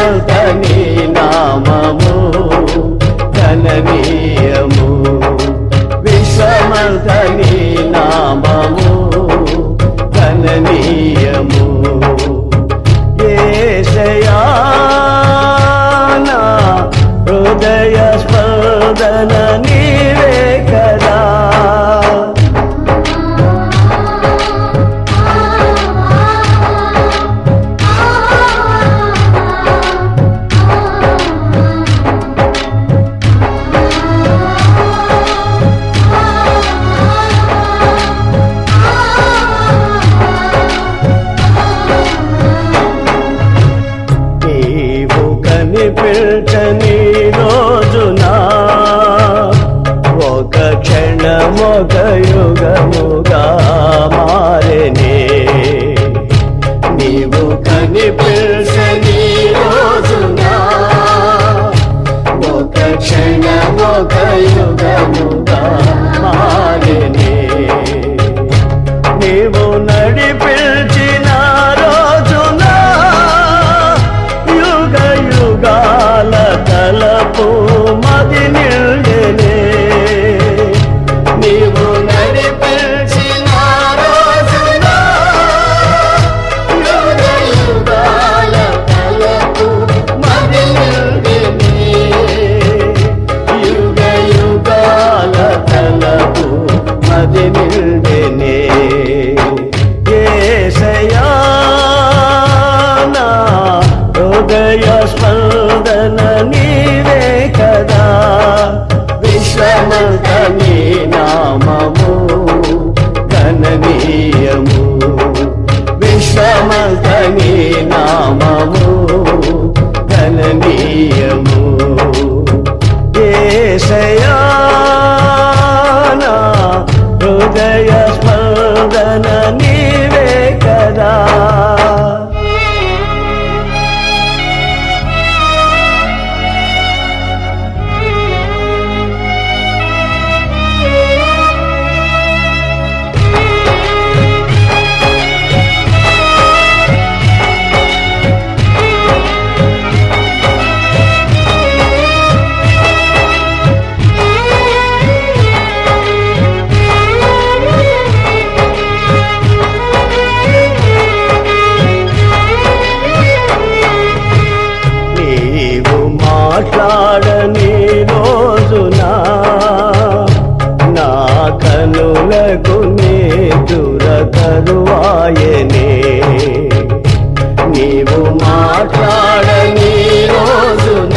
విశ్వమంత నీ నామము గణనీయము విశ్వమంత నీ నామము గణనీయము యేసయ్యా నా హృదయ స్పందన నీవే కదా పిల్చని రోజున ఒక క్షణమొక యుగముగా మారెనే నీవు కనిపిల్చని రోజున ఒక క్షణమొక యుగముగా మారెనే నీవు నడిపిల్చిన రోజున యుగాల తలపు మది నిండెనే నీవు నడిపించిన రోజున యుగాల తలపు మది నిండెనే యుగాల తలపు మది నిండెనే యేసయ్యా నా హృదయ స్పందన నీవే కదా విశ్వమంత నీ నామము గణనీయము విశ్వమంత నీ నామము గణనీయము యేసయ్యా నా హృదయ స్పందన నీవే కదా మాట్లాడని రోజున నా కనులకు నేదుర కరువాయనే నీవు మాట్లాడని రోజున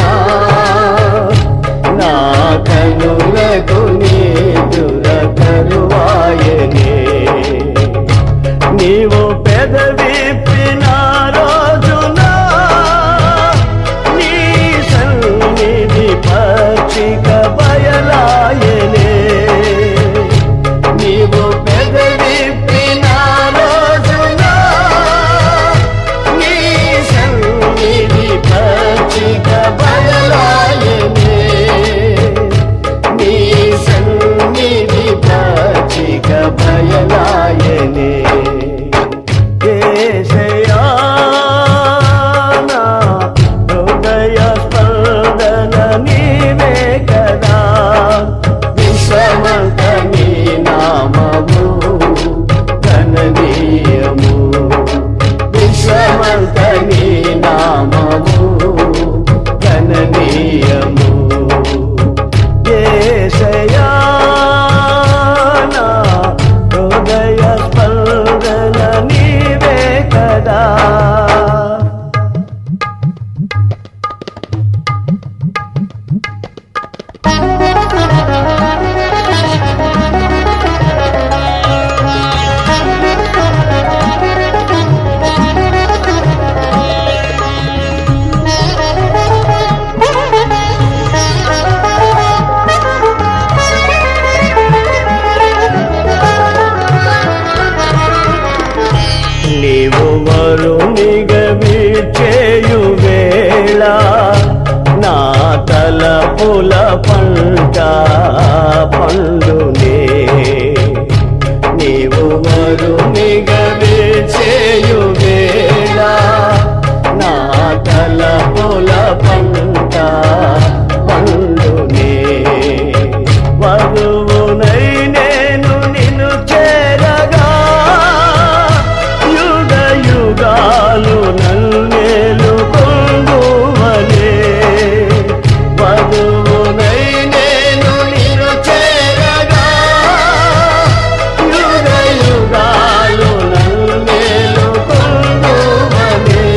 నా కనులకు నేదుర కరువాయనే నీవు పెదవిప్పిన రోజున పక్షిక బయలాయనే నీవు పెదవిప్పిన రోజున నీ సన్నిధి పక్షిక బయలాయనే నీ సన్నిధి పక్షిక బయలాయనే యేసయ్యా నా హృదయ స్పందన నీవే కదా విశ్వమంత నీ నామము గణనీయము విశ్వమంత నీ నామము గణనీయము యేసయ్యా నా హృదయ స్పందన నీవే కదా నీవు వరునిగా విచ్చేయు వేళ నా తలపుల పంట పండునే నీవు వరునిగా విచ్చేయు వేళ నా తలపుల పంట పండునే. వధువునై నేను నిన్ను చేరగా యుగ యుగాలు నన్నేలుకొందువనే. వధువునై నేను నిన్ను చేరగా యుగ యుగాలు నన్నేలుకొందువనే.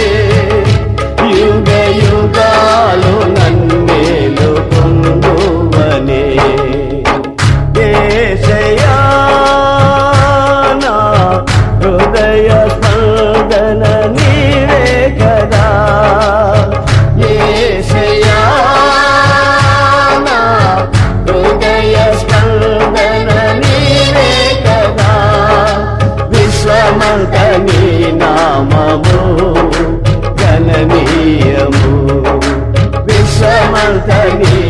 యుగ యుగాలు నన్నేలుకొందువనే. యేసయ్యా నా హృదయ స్పందన నీవే కదా. యేసయ్యా నా హృదయ స్పందన నీవే కదా. విశ్వమంత నీ నామము గణనీయము. విశ్వమంత నీ